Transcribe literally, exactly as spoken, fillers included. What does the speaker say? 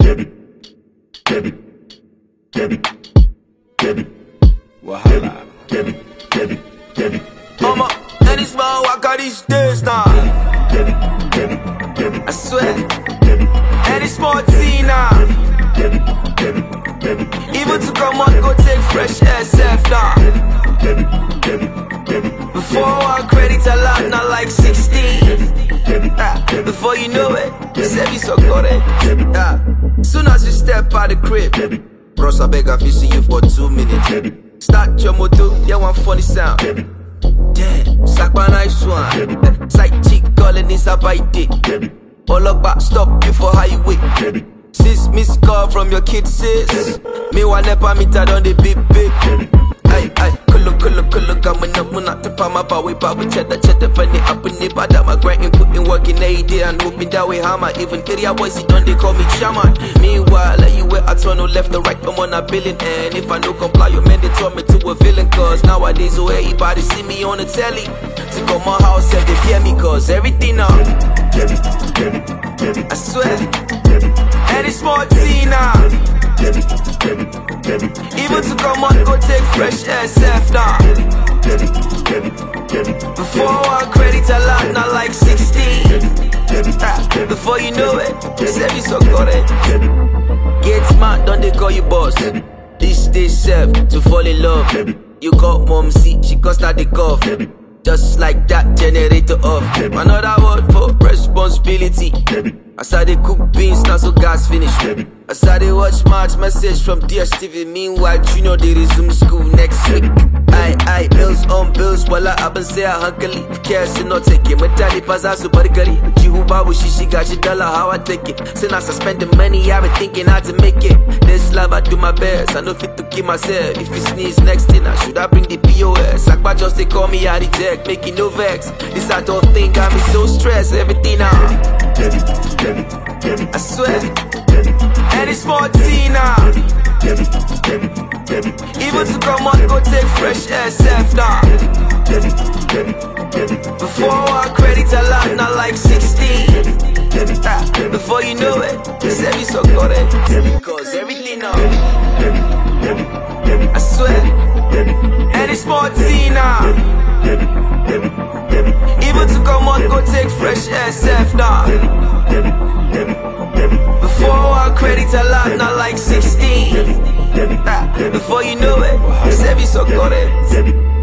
Wahala. Mama, any small walk out these days now. I swear. Any small tea now. Even to come out, go take fresh air, self now. Before I credit a lot, not like sixteen. Ah, before you know it, you said you so good it. Ah, soon as you step out the crib, bros, I beg I see you for two minutes. Start your motor, yeah, one funny sound. Damn, sack my nice one. Side chick calling this a bite it. All about stop you for highway. Sis miss call from your kid sis. Me one never meet her on the big big. Ay ay, kullu kullu kullu coming up, mun not to palm my power, power cheddar cheddar penny up in the bad. My grinding, putting work in every day and hoping that way hammer. Even area boys sit on they call me chairman. Meanwhile, like you where I turn no left or right, I'm on a billion. And if I no comply, you man they turn me to a villain. Cause nowadays, oh everybody see me on the telly. To go my house and they fear me cause everything up. I swear. Any small tea now. Even to come on, go take fresh air, self now. Before I credit a lot, not like sixteen. Ah, before you know it, you said you so good it. Get smart, don't they call you boss. This day self to fall in love. You got mom see, she can start the cough. Just like that, generator off. Another word for responsibility. I started cook beans, now so gas finish. I started watch March message from D S T V. Meanwhile, you know they resume school next week. I, I, bills on bills, while I been say I hunkily. Cares and not take it. My daddy pass out super gully. Jihu babu she, she got your dollar, how I take it. Since I spend the money, I been thinking how to make it. This life I do my best, I know fit to keep myself. If you sneeze next thing, I should I bring the P O S. Akba just they call me out reject, making no vex. This I don't think got me so stressed, everything now. I swear. Any small tea now. Even to come on, go take fresh air, self now. Before I credit a lot, not like sixteen. Ah, before you know it, you said me so good it. Cause everything now. I swear. Any small tea now. Even to come on, go take fresh air, self now. Before I credit a lot, not like sixteen. Ah, before you know it, you said me so good it.